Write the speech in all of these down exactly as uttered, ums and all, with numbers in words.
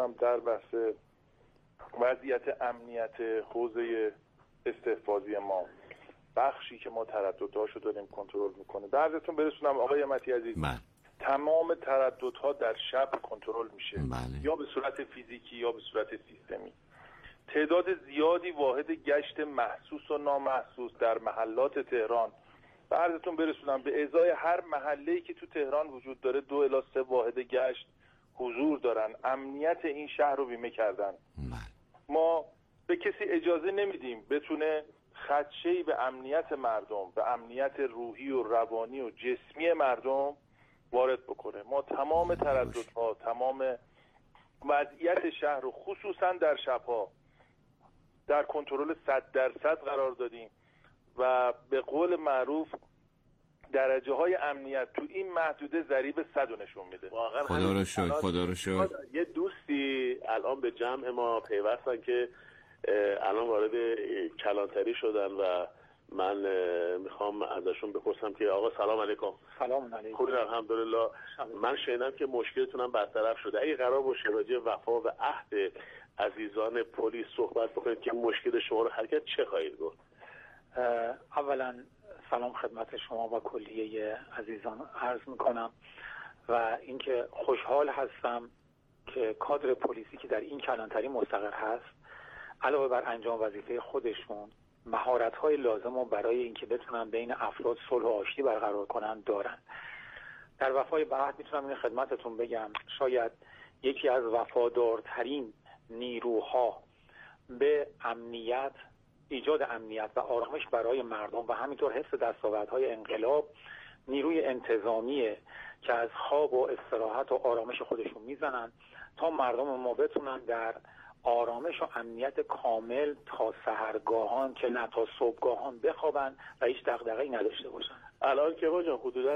کنم در بحث وضعیت امنیت حوزه استحفاظی ما، بخشی که ما ترددهاشو داریم کنترل میکنه. به عرضتون برسونم آقای امتی عزیز، من. تمام ترددها در شب کنترل میشه، بله. یا به صورت فیزیکی یا به صورت سیستمی. تعداد زیادی واحد گشت محسوس و نامحسوس در محلات تهران، به عرضتون برسونم به ازای هر محله‌ای که تو تهران وجود داره دو الی سه واحد گشت حضور دارن، امنیت این شهر رو بیمه کردن. ما به کسی اجازه نمیدیم بتونه خدشه‌ای به امنیت مردم، به امنیت روحی و روانی و جسمی مردم وارد بکنه. ما تمام ترددها، تمام وضعیت شهر رو خصوصا در شبها در کنترل صد درصد قرار دادیم و به قول معروف درجه های امنیت تو این محدوده ضریب صد رو نشون میده. خدا رو شکر، خدا رو شکر. یه دوستی الان به جمع ما پیوستن که الان وارد کلانتری شدن و من میخوام ازشون بپرسم که آقا سلام علیکم. سلام علیکم. خوبی؟ الحمدلله. من شنیدم که مشکلتونم برطرف شده. اگه قرار باشه راجع وفا و عهد عزیزان پلیس صحبت بکنید که مشکل شما رو حل کرد، چه خواهید گفت؟ اولا سلام خدمت شما و کلیه عزیزان عرض میکنم و اینکه خوشحال هستم که کادر پلیسی که در این کلانتری مستقر هست علاوه بر انجام وظیفه خودشون مهارت‌های لازم رو برای اینکه بتونن بین افراد صلح و آشتی برقرار کنن دارن. در وفای به عهد میتونم این خدمتتون بگم شاید یکی از وفادارترین نیروها به امنیت، ایجاد امنیت و آرامش برای مردم و همینطور حفظ دستاوردهای انقلاب نیروی انتظامیه که از خواب و استراحت و آرامش خودشون میزنن تا مردم ما بتونن در آرامش و امنیت کامل تا سحرگاهان که نه تا صبحگاهان بخوابن و هیچ دغدغه‌ای نداشته باشن. الان که با جان حدوداً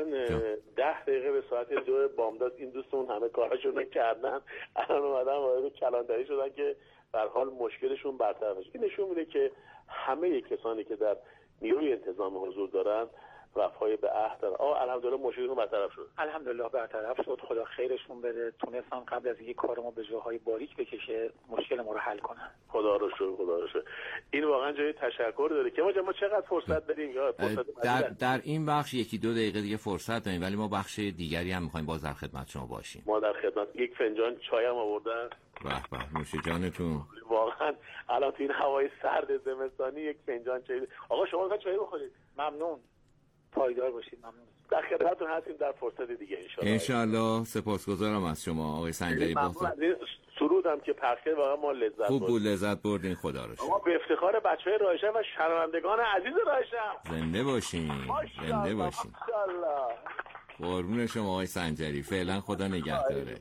ده دقیقه به ساعت دو بامداد این دوستون همه کاراشون کردن، الان اومدن وارد کلانتری شدن که به هر حال مشکلشون برطرف بشه. این نشون میده که همه کسانی که در نیروی انتظام حضور دارن وفای به عهد دارن. آه الحمدلله مشکلشون برطرف شد. الحمدلله برطرف شد، خدا خیرشون بده. تونستن قبل از اینکه کار ما به جاهای باریک بکشه مشکل ما رو حل کنن. خدا رو شکر، خدا رو شکر. این واقعا جای تشکر داره که ما ما چقدر فرصت داریم. فرصت در در این بخش یکی دو دقیقه دیگه فرصت داریم، ولی ما بخش دیگری هم می‌خوایم باز در خدمت شما باشیم. ما در خدمت. یک فنجان چای هم آوردن. به به، نوش جانتون. واقعا الان تو این هوای سرد زمستانی یک فنجان چای. آقا شما می‌خواید چای بخورید؟ ممنون. پایدار باشید. ممنون. در خدمتتون هستیم در فرصت دیگه ان شاء الله. ان شاء الله. سپاسگزارم از شما آقای سنجری. با سرودم که پخش واقعا ما لذت بردیم. خوب بود، لذت بردین. خدا رو شکر. ما به افتخار بچهای رایشم و شنوندگان عزیز رایشم زنده باشین. زنده باشین. ماشاءالله. قربون شما آقای سنجری. فعلا خدا نگهداره.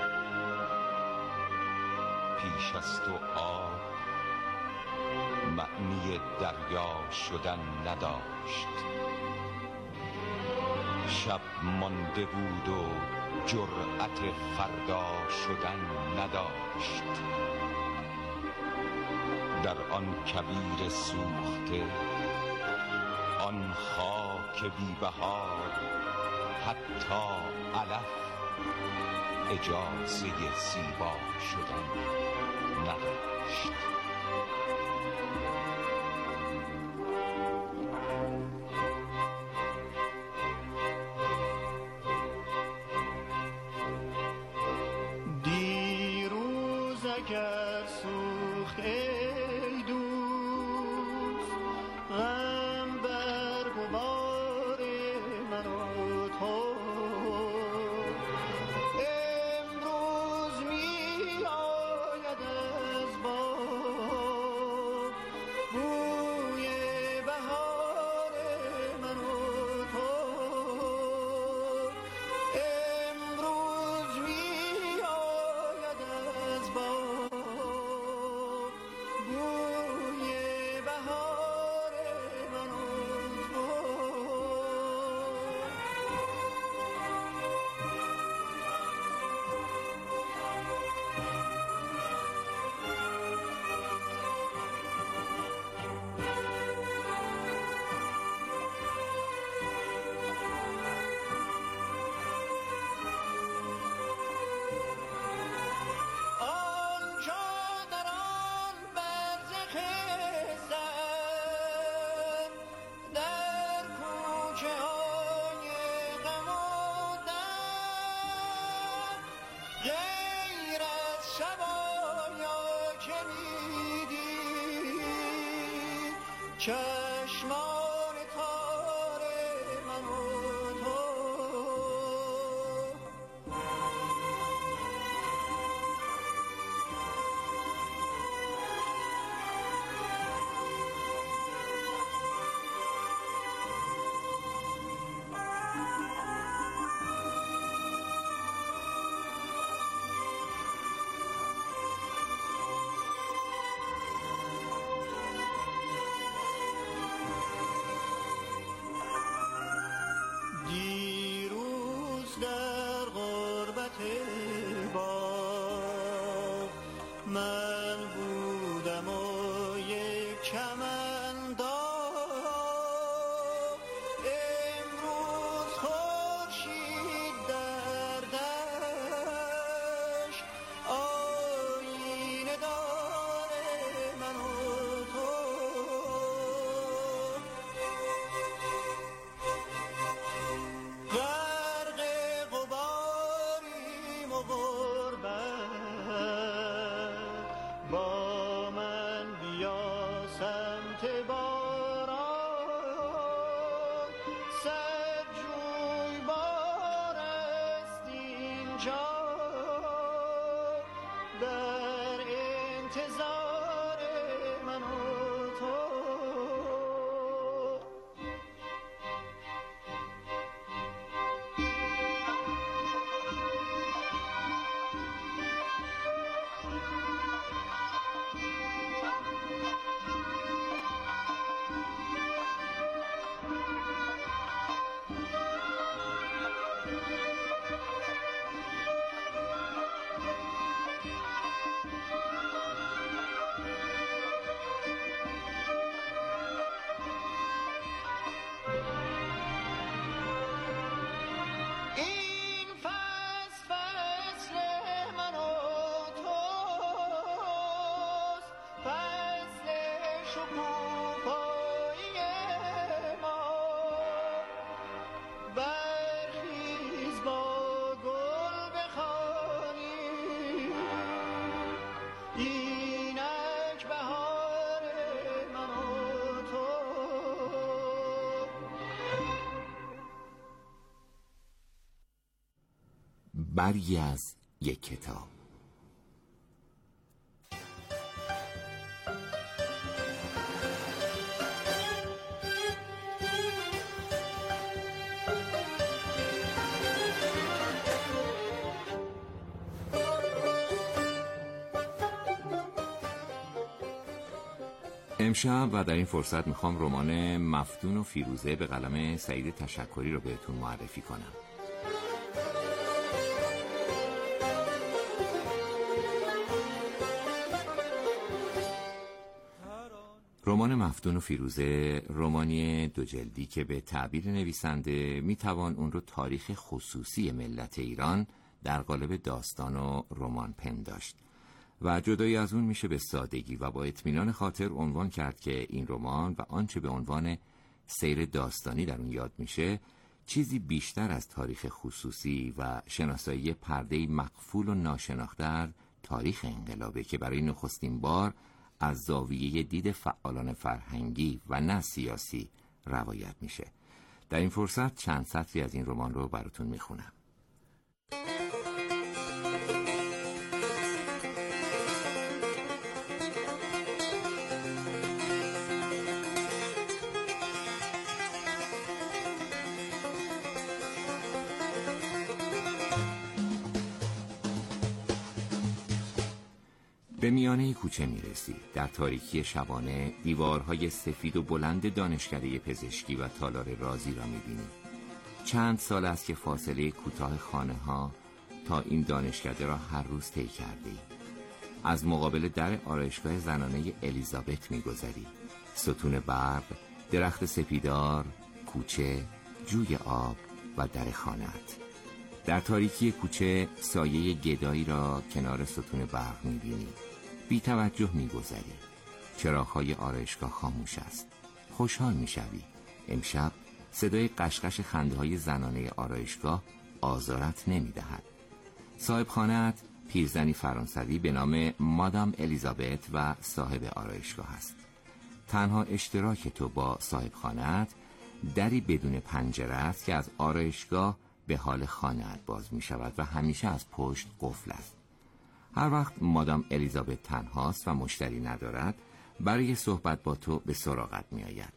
پیش از تو آب معنی دریا شدن نداشت. شب مانده بود و جرأت فردا شدن نداشت. در آن کویر سوخته، آن خاک بی بهار، حتی علف اجازه زیبا شدن نداشت. دیروز اگر سوخت ای دوست غم بر غبار من و تو، امروز می آید از باد بوی بهار من و تو، امروز می آید از باد بوی بهار من و تو. آنجا در آن برزخ سر، در کوچه های غم و درد، غیر از شبایا که می‌دید چشمان تار من و تو. دیروز در غربت باغ من بودم و یک چمن داغ، امروز خورشید در دشت آینه دار من و تو. غرق غباریم و غربت، با من بیا سمت باران، صد جویبار است اینجا در انتظار من و تو. این فصل فصل من و توست، فصل شکوفایی ما. برخیز با گل بخوانیم اینک بهار من و تو. برگی از یک کتاب. امشب و در این فرصت میخوام رمان مفتون و فیروزه به قلم سعید تشکری رو بهتون معرفی کنم. رمان مفتون و فیروزه رمانی دو جلدی که به تعبیر نویسنده میتوان اون رو تاریخ خصوصی ملت ایران در قالب داستان و رمان پنداشت و جدایی از اون میشه به سادگی و با اطمینان خاطر عنوان کرد که این رمان و آنچه به عنوان سیر داستانی در اون یاد میشه چیزی بیشتر از تاریخ خصوصی و شناسایی پرده مقفول و ناشناخته در تاریخ انقلابه که برای نخستین بار از زاویه دید فعالان فرهنگی و نه سیاسی روایت میشه. در این فرصت چند سطری از این رمان رو براتون میخونم. به میانه کوچه میرسی. در تاریکی شبانه دیوارهای سفید و بلند دانشکده پزشکی و تالار رازی را میبینی. چند سال است که فاصله کوتاه خانه ها تا این دانشکده را هر روز طی کردی. از مقابل در آرایشگاه زنانه الیزابت میگذری. ستون برق، درخت سپیدار، کوچه، جوی آب و در خانه‌ات. در تاریکی کوچه سایه گدایی را کنار ستون برق میبینی. بی توجه میگذری. چراغ‌های آرایشگاه خاموش است. خوشحال میشوی. امشب صدای قشقش خنده‌های زنانه آرایشگاه آزارت نمیدهد. صاحب خانه‌ات پیرزنی فرانسوی به نام مادام الیزابت و صاحب آرایشگاه است. تنها اشتراک تو با صاحب خانه‌ات دری بدون پنجره است که از آرایشگاه به حال خانه‌ات باز می شود و همیشه از پشت قفل است. هر وقت مادام الیزابت تنهاست و مشتری ندارد برای صحبت با تو به سراغت می آید.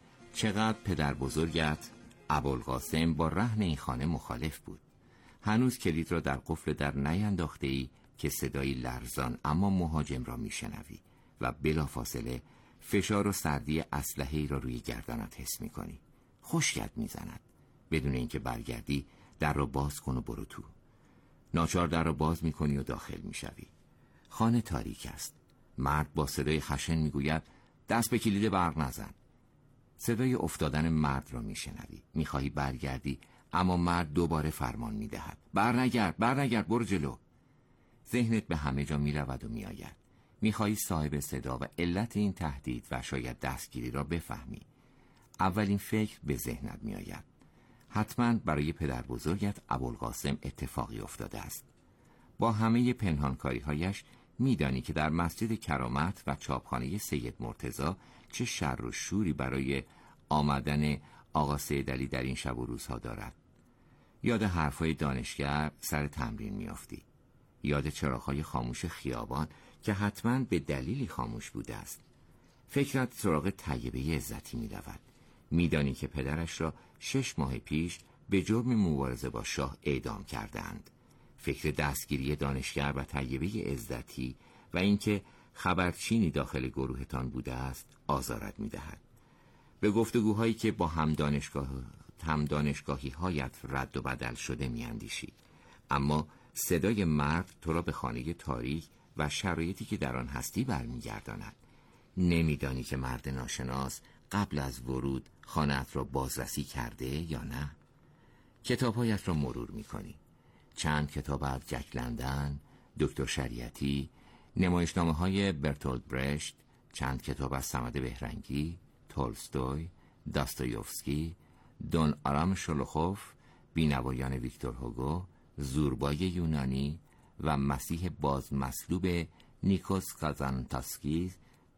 چقدر پدر بزرگت ابوالقاسم با رهن این خانه مخالف بود. هنوز کلید را در قفل در نینداخته ای که صدایی لرزان اما مهاجم را می شنوی و بلافاصله فشار و سردی اسلحه‌ای را روی گردنت حس می کنی. خشکت می زند. بدون اینکه برگردی در را باز کن و برو تو. ناچار در را باز می کنی و داخل می شوی. خانه تاریک است. مرد با صدای خشن می گوید دست به کلید برق نزن. صدای افتادن مرد را می شنوی. می خواهی برگردی اما مرد دوباره فرمان می دهد. برنگرد، برنگرد، برو جلو. ذهنت به همه جا می رود و می آید. می خواهی صاحب صدا و علت این تهدید و شاید دستگیری را بفهمی. اولین فکر به ذهنت می آید. حتما برای پدر بزرگت ابوالقاسم اتفاقی افتاده است. با همه پنهانکاری هایش می دانی که در مسجد کرامت و چاپخانه سید مرتضی چه شر و شوری برای آمدن آقا سید علی در این شب و روزها دارد. یاد حرفهای دانشگر سر تمرین می افتی. یاد چراغ‌های خاموش خیابان که حتما به دلیلی خاموش بوده است. فکرت سراغ طیبه عزتی می رود. می دانی که پدرش را شش ماه پیش به جرم مبارزه با شاه اعدام کردند. فکر دستگیری دانشگر و طیبه عزتی و اینکه خبرچینی داخل گروهتان بوده است آزارت می دهد. به گفتگوهایی که با هم دانشگاه هم دانشگاهی هایت رد و بدل شده می اندیشی. اما صدای مرد تو را به خانه تاریک و شرایطی که در آن هستی برمیگرداند. نمیدانی که مرد ناشناس قبل از ورود خانه‌ات را بازرسی کرده یا نه؟ کتاب‌هایت را مرور می‌کنی. چند کتاب از جک لندن، دکتر شریعتی، نمایشنامه‌های برتولد برشت، چند کتاب از صمد بهرنگی، تولستوی، داستایوفسکی، دون آرام شولوخوف، بینوایان ویکتور هوگو، زوربای یونانی و مسیح بازمصلوب نیکوس کازانتاسکیس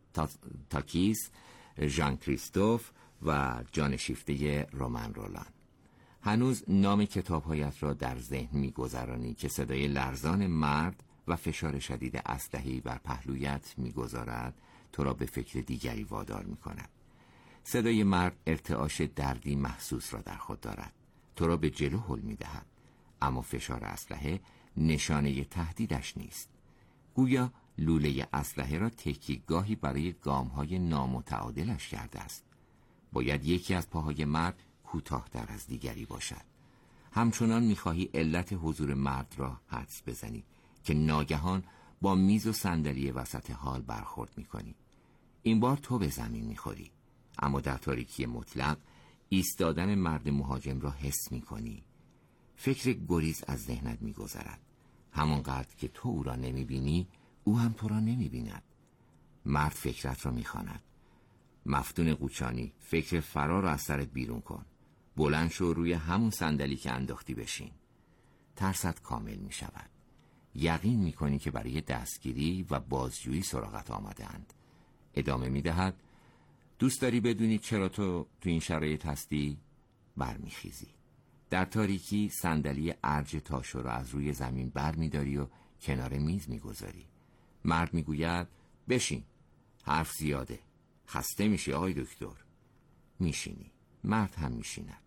تاکیس، ژان کریستوف و جان شیفته رومن رولان. هنوز نام کتاب‌هایت را در ذهن می‌گذرانی که صدای لرزان مرد و فشار شدید اسلحه‌ای بر پهلویت می‌گذارد تو را به فکر دیگری وادار می‌کند. صدای مرد ارتعاش دردی محسوس را در خود دارد. تو را به جلو هل می‌دهد. اما فشار اسلحه نشانه تهدیدش نیست. گویا لوله اسلحه را تکیه‌گاهی برای گام‌های نامتعادلش کرده است. باید یکی از پاهای مرد کوتاه‌تر از دیگری باشد. همچنان می‌خواهی علت حضور مرد را حدس بزنی که ناگهان با میز و صندلی وسط حال برخورد می‌کنی. این بار تو به زمین می‌خوری، اما در تاریکی مطلق ایستادن مرد مهاجم را حس می‌کنی. فکر گریز از ذهنت می‌گذرد. همانقدر که تو او را نمی‌بینی، او هم تو را نمی‌بیند. مرد فکرت را می‌خواند. مفتون قوچانی، فکر فرار را از سرت بیرون کن. بلند شو، روی همون صندلی که انداختی بشین. ترست کامل می‌شود. یقین می‌کنی که برای دستگیری و بازجویی سراغت آمده‌اند. ادامه می‌دهد: دوست داری بدونی چرا تو تو این شرایط هستی؟ برمیخیزی. در تاریکی صندلی ارج تاشو را از روی زمین بر می‌داری و کنار میز می‌گذاری. مرد می‌گوید: بشین، حرف زیاده، خسته میشی آقای دکتر. میشینی. مرد هم میشیند.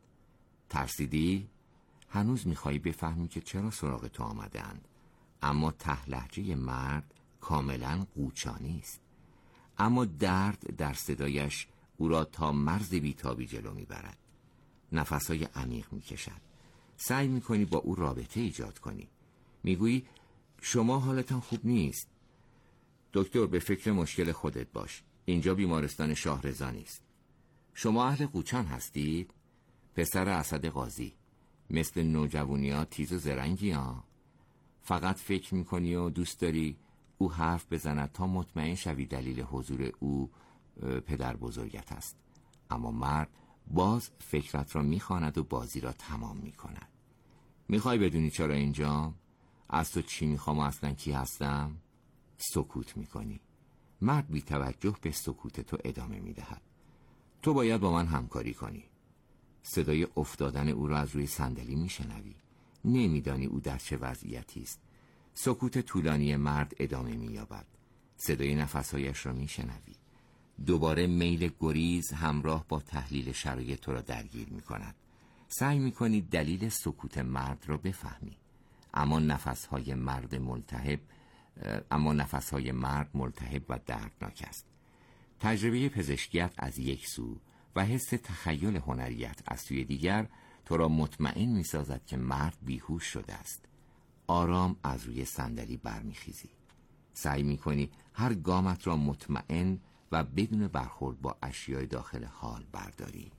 ترسیدی؟ هنوز میخوایی بفهمی که چرا سراغ تو آمدند، اما ته لهجه مرد کاملا قوچانی است. اما درد در صدایش او را تا مرز بیتابی جلو میبرد. نفسهای عمیق میکشد. سعی میکنی با او رابطه ایجاد کنی. میگویی: شما حالتان خوب نیست. دکتر، به فکر مشکل خودت باش. اینجا بیمارستان شاهرضا نیست. شما اهل قوچان هستید؟ پسر اسد قاضی، مثل نوجوانی‌ها تیز و زرنگی ها. فقط فکر میکنی و دوست داری او حرف بزند تا مطمئن شوی دلیل حضور او پدر بزرگت است. اما مرد باز فکرت را میخواند و بازی را تمام میکند. میخوای بدونی چرا اینجا؟ از تو چی میخوام و اصلا کی هستم؟ سکوت میکنی. مرد بی توجه به سکوت تو ادامه میدهد. تو باید با من همکاری کنی. صدای افتادن او را از روی صندلی میشنوی. نمیدانی او در چه وضعیتی است. سکوت طولانی مرد ادامه مییابد. صدای نفسهایش را میشنوی. دوباره میل گریز همراه با تحلیل شرایط تو را درگیر میکند. سعی میکنی دلیل سکوت مرد را بفهمی. اما نفسهای مرد ملتهب اما نفسهای مرد ملتهب و دردناک است. تجربه پزشکیت از یک سو و حس تخیل هنریت از سوی دیگر تو را مطمئن می‌سازد که مرد بیهوش شده است. آرام از روی صندلی برمیخیزی. سعی می‌کنی هر گامت را مطمئن و بدون برخورد با اشیای داخل حال برداری.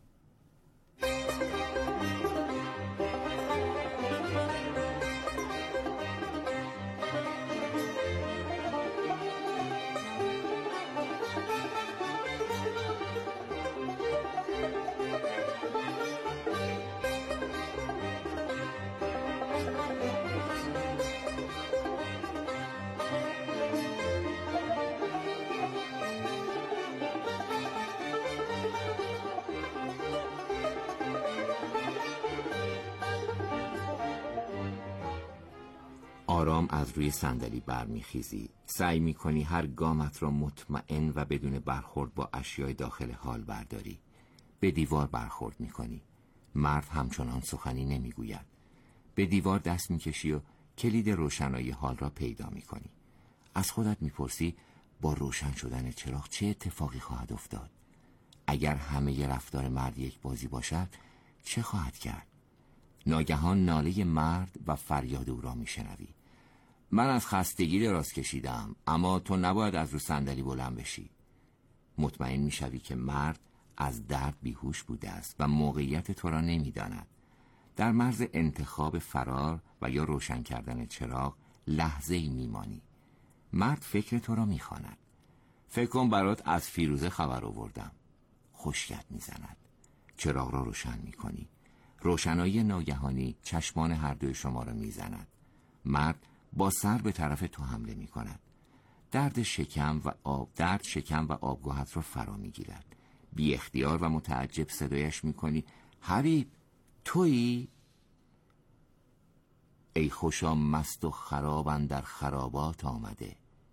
آرام از روی صندلی برمیخیزی. سعی میکنی هر گامت را مطمئن و بدون برخورد با اشیای داخل حال برداری. به دیوار برخورد میکنی. مرد همچنان سخنی نمیگوید. به دیوار دست میکشی و کلید روشنایی حال را پیدا میکنی. از خودت میپرسی با روشن شدن چراغ چه اتفاقی خواهد افتاد؟ اگر همه رفتار مرد یک بازی باشد چه خواهد کرد؟ ناگهان ناله مرد و فریاد او را میشنوی. من از خستگی دراز کشیدم، اما تو نباید از رو صندلی بلند بشی. مطمئن میشوی که مرد از درد بیهوش بوده است و موقعیت تو را نمیداند. در مرز انتخاب فرار و یا روشن کردن چراغ لحظه‌ای میمانی. مرد فکر تو را میخواند. فکر کن برات از فیروزه خبر آوردم. خشکت میزند. چراغ را روشن میکنی. روشنایی ناگهانی چشمان هر دوی شما را میزند. مرد با سر به طرف تو حمله می کند. درد شکم و آب درد شکم و آبگوهت را فرا می گیرد. بی اختیار و متعجب صدایش می کنی: حبیب، تویی؟ ای خوشا مست و خرابن در خرابات آمده.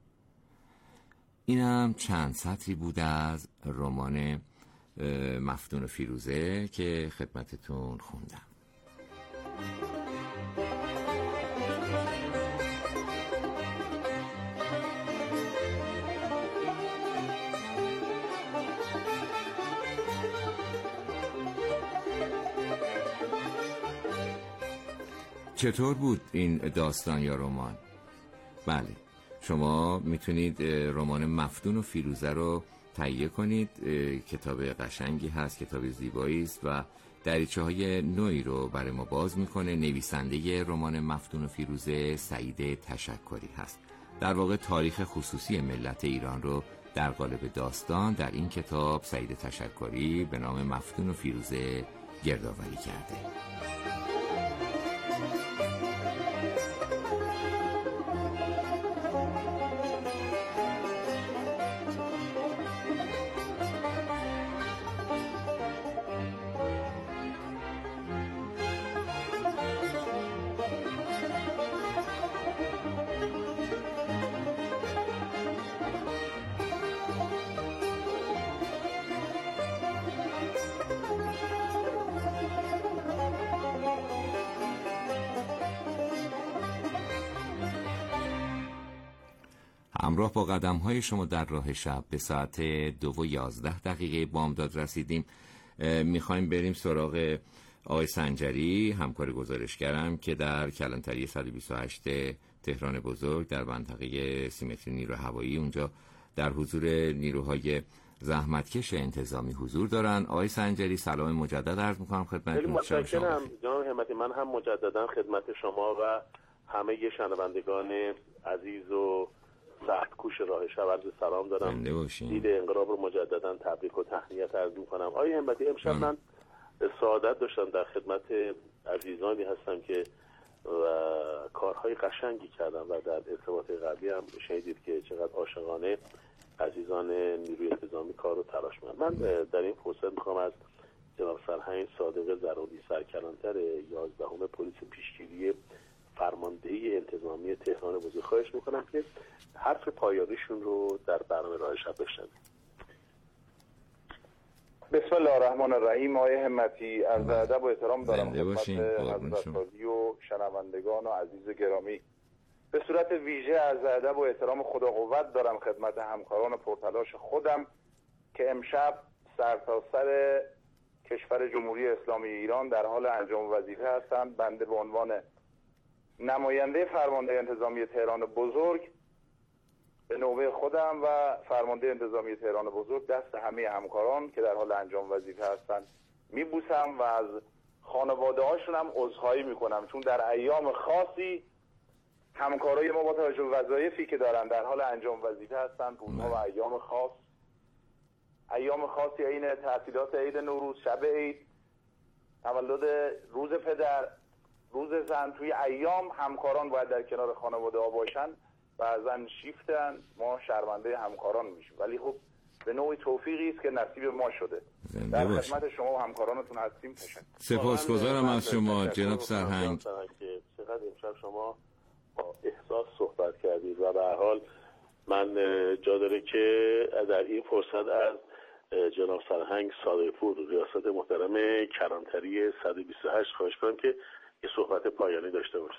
اینم چند سطری بود از رمان مفتون و فیروزه که خدمتتون خوندم. چطور بود این داستان یا رمان؟ بله، شما میتونید رمان مفتون و فیروزه رو تهیه کنید. کتاب قشنگی هست، کتاب زیبایی است و دریچه های نوعی رو برای ما باز میکنه. نویسنده رمان مفتون و فیروزه سعید تشکری هست. در واقع تاریخ خصوصی ملت ایران رو در قالب داستان در این کتاب سعید تشکری به نام مفتون و فیروزه گردآوری کرده. همراه با قدم‌های شما در راه شب به ساعت دو و یازده دقیقه بامداد رسیدیم. میخوایم بریم سراغ آقای سنجری، همکار گزارشگرم که در کلانتری صد و بیست و هشت تهران بزرگ در منطقه سیمتری نیرو هوایی اونجا در حضور نیروهای زحمتکش انتظامی حضور دارن. آقای سنجری سلام مجدد عرض میکنم خدمتتون. متشکرم جناب همتی. من هم مجددا خدمت شما و همه شنوندگان عزیز و سخت‌کوش راه شب عرض سلام دارم. دید انقلاب رو مجددا تبریک و تهنیت عرض میکنم. آقای همتی، امشب من سعادت داشتم در خدمت عزیزانی هستم که و کارهای قشنگی کردم و در ارتباط قبلی هم شنیدید که چقدر عاشقانه عزیزان نیروی انتظامی کار رو تلاش می‌کنند. من در این فرصت میخوام از جناب سرهنگ صادق زرودی سرکلانتر یازدهم پلیس پیشگیری فرماندهی انتظامی تهران بزرگ خواهش میکنم که حرف پایانیشون رو در برنامه راه شب بشنویم. بسم الله الرحمن الرحیم. آقای همتی، عرض ادب و احترام دارم خدمت حضرت عالی و شنوندگان و عزیز گرامی. به صورت ویژه عرض ادب و احترام خدا قوت دارم خدمت همکاران پرتلاش خودم که امشب سرتاسر کشور جمهوری اسلامی ایران در حال انجام وظیفه هستند. بنده به عنوان نماینده فرمانده انتظامی تهران بزرگ به نوبه خودم و فرمانده انتظامی تهران بزرگ دست همه همکاران که در حال انجام وظیفه هستند میبوسم و از خانواده هاشون هم عذرخواهی میکنم، چون در ایام خاصی همکارای ما با توجه به وظایفی که دارن در حال انجام وظیفه هستند. روزها و ایام خاص، ایام خاصی عین تعطیلات عید نوروز، شب عید، تولد روز پدر، روز زن، توی ایام همکاران باید در کنار خانواده ها باشن. بعضن شیفتن، ما شرمنده همکاران میشیم، ولی خب به نوعی توفیقی است که نصیب ما شده. در خدمت شما و همکارانتون هستیم. تشکر. سپاسگزارم از شما جناب سرهنگ. چقدر امشب شما با احساس صحبت کردید و به هر حال من جا داره که در این فرصت از جناب سرهنگ صادق پور ریاست محترم کلانتری صد و بیست و هشت خواهش کنم که یه صحبت پایانی داشته باشم.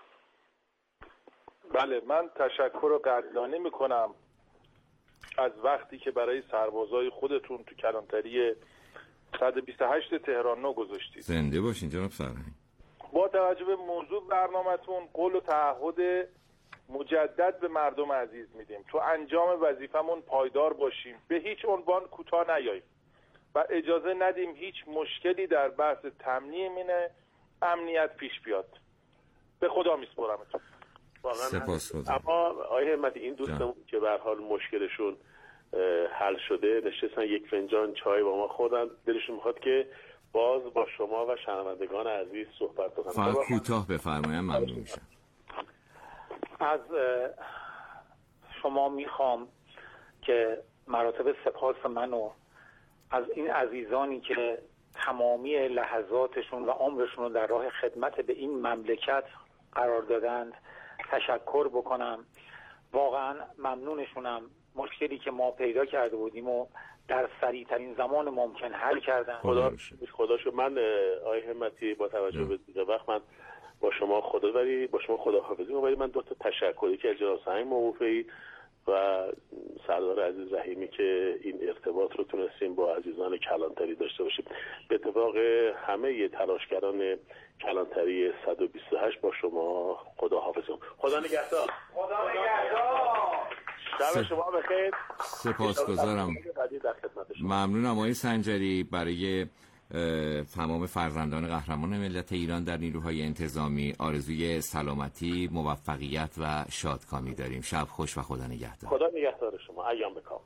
بله، من تشکر و قدردانی میکنم از وقتی که برای سربازای خودتون تو کلانتری صد و بیست و هشت تهران نو گذاشتید. زنده باشین جناب سرهنگ. با توجه به موضوع برنامه‌تون قول و تعهد مجدد به مردم عزیز میدیم تو انجام وظیفمون پایدار باشیم، به هیچ عنوان کوتاه نیاییم و اجازه ندیم هیچ مشکلی در بحث تامین امنیت پیش بیاد. به خدا میسپرمتون. سپاسگزارم. اما آقای همتی، این دوستمون که به هر حال مشکلشون حل شده نشستن یک فنجان چای با ما خوردن، دلشون میخواد که باز با شما و شنوندگان عزیز صحبت کنم. فقط کوتاه بفرمایید ممنون میشم. از شما میخوام که مراتب سپاس منو از این عزیزانی که تمامی لحظاتشون و عمرشون رو در راه خدمت به این مملکت قرار دادند تشکر بکنم. واقعا ممنونشونم. مشکلی که ما پیدا کرده بودیم و در سریعترین زمان ممکن حل کردن. خدا خدا شو. من آقای همتی با توجه به دیگه وقت من با شما خدا ولی با شما خداحافظی می‌کنم، ولی من دو تا تشکری که از جناب سرهنگ موافقی و سردار عزیز رحیمی که این ارتباط رو تونستیم با عزیزان کلانتری داشته باشیم. به اتفاق همه تلاشگران کلانتری صد و بیست و هشت با شما خدا حافظم. خدا نگهدار. خدا نگهدار. شب شما بخیر. سپاسگزارم. ممنونم آقای سنجری. برای تمام فرزندان قهرمان ملت ایران در نیروهای انتظامی آرزوی سلامتی، موفقیت و شادکامی داریم. شب خوش و خدا نگهدار. خدا نگهدار شما. ایام بکام.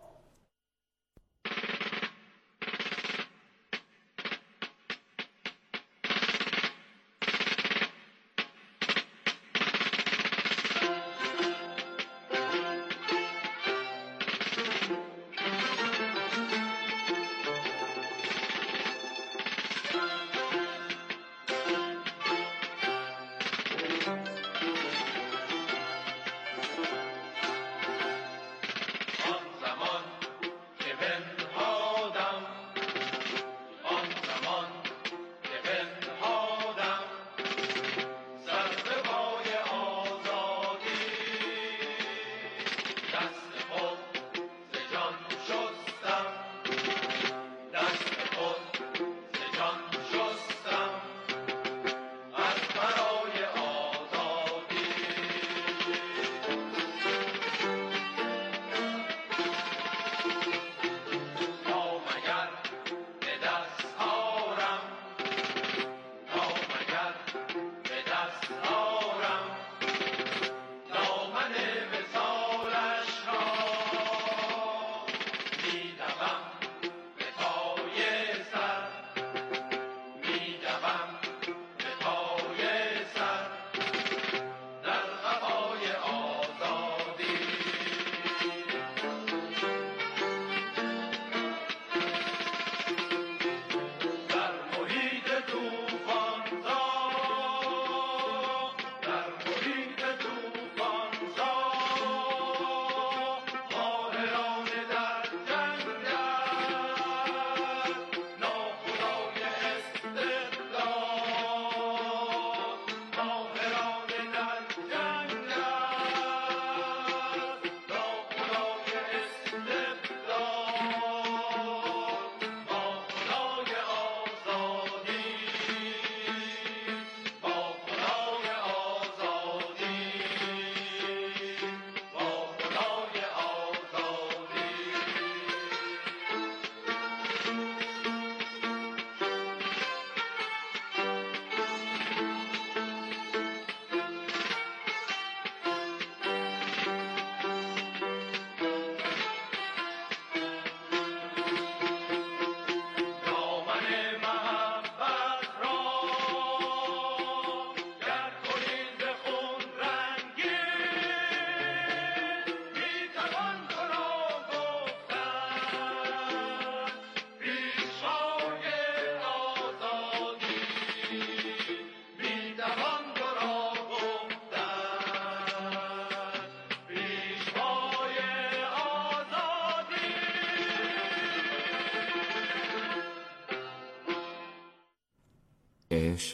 عشق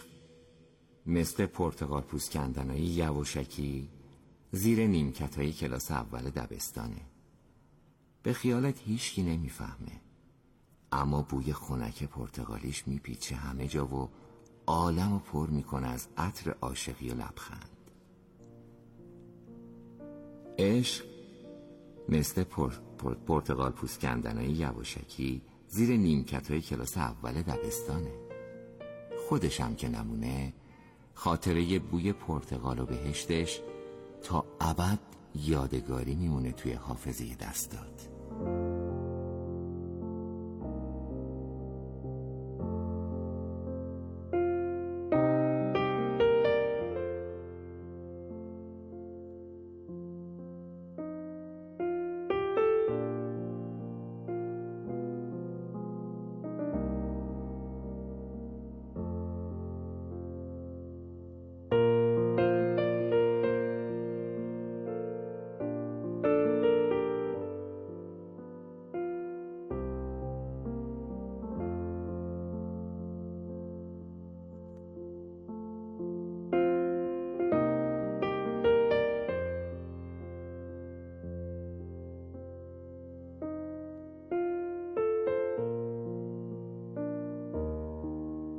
مثل پرتقال پوست کندنای یواشکی زیر نیمکتای کلاس اول دبستانه. به خیالت هیچکی نمیفهمه، اما بوی خنک پرتقالیش میپیچه همه جا و عالمو پر میکنه از عطر عاشقی و لبخند. عشق مثل پر، پر، پرتقال پوست کندنای یواشکی زیر نیمکتای کلاس اول دبستانه. خودشم که نمونه، خاطره بوی پرتقال و بهشتش تا ابد یادگاری میمونه توی حافظه دستات.